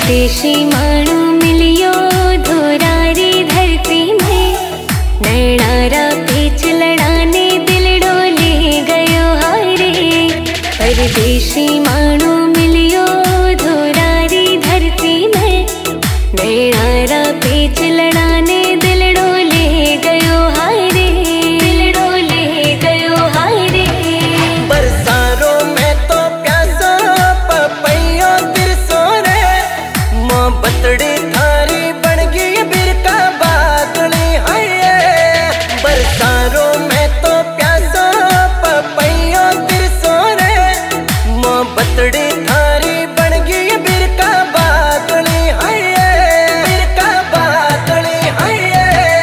परदेशी माणू मिलियो धोरारी धरती में, नैणारा पेच लड़ाने दिल डोले गयो हारे। परदेशी माणू मिलियो धोरारी धरती में, नैणारा पेच लड़ाने दिल डोले गयो हारे, दिल डोले गयो हारे। बरसारों में तो प्यासा पपैया तिरसो रे, मोहब्बतड़ी थारी बन गई बिरका बादली है। बरसारों में तो प्यासा पपैया तिरसो रे, मोहब्बतड़ी थारी बन गई बिरका बादली है, बिरका बादली है।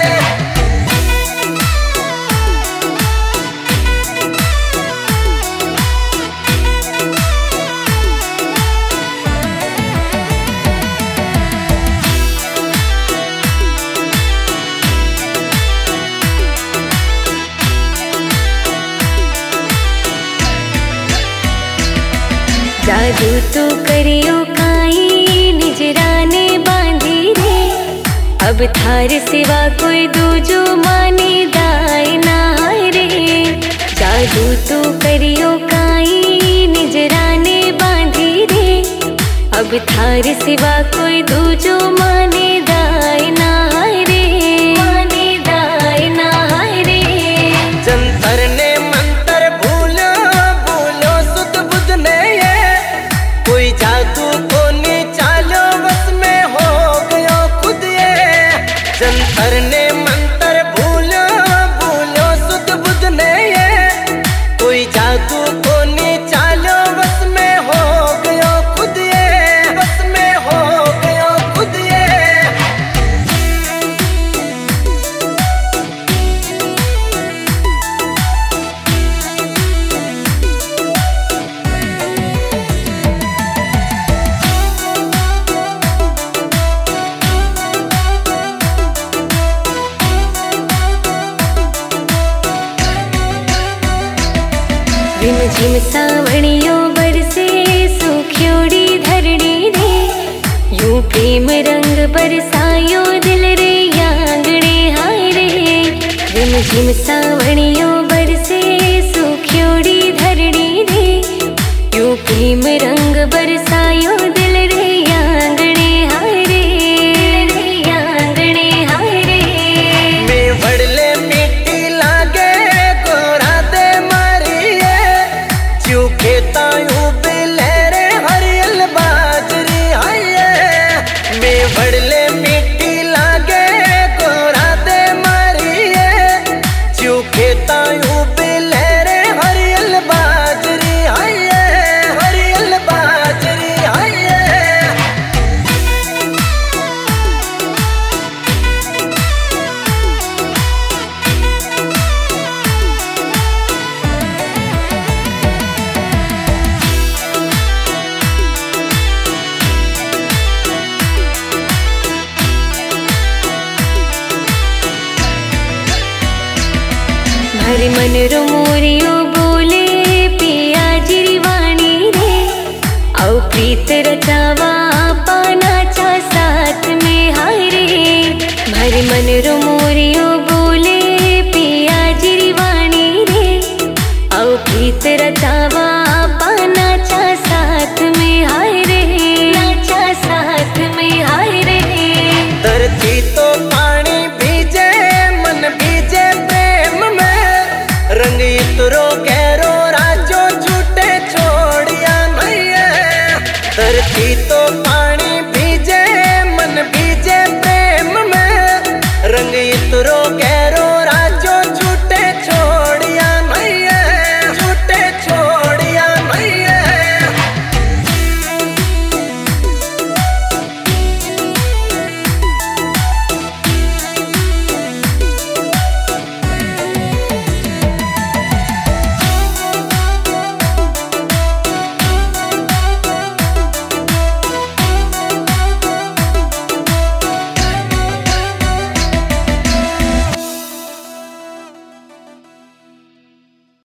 जादू तो करियो काई निजराने बांधी रे, अब थार सिवा कोई दूजो माने दाय ना रे। जादू तो करियो काई निजराने बांधी रे, अब थार सिवा कोई दूजो माने दाय ना रे, माने दाय ना रे। जंतर ने मंतर भूलो भूलो सुध बुध ने ये, कोई जादू को नी चालो बस में हो गयो खुद ये। जंतर ने मंतर भूलो भूलो सुध बुध ने ये, कोई जादू को नी चालो बस में हो गयो खुद ये, बस में हो गयो खुद ये। रिम झिम सावणियों बरसे सूख्योड़ी धरणी रे, यूं प्रेम रंग बरसायो दिल रे आंगणे हाय रे। रिम झिम सावणियों बरसे सूख्योड़ी धरणी रे, यूं प्रेम रंग बरसायो दिल रे आंगणे हाय रे, रे आंगणे हाय रे। मेवड़ले मिट्टी लागे गोरा दे मारिए, क्यों खेता यूं बिलहरे हरियल बाजरी आइए। मेवड़ले मिट्टी लागे गोरा दे मारिए, क्यों खेता यूं बिलहरे हरियल बाजरी आइए, हरियल बाजरी आइए। हर मन रो मोरियो बोले पिया जिरी वाणी रे, औ प्रीत रचावा पाना चा साथ में हाय रे। हर मन रो मोरियो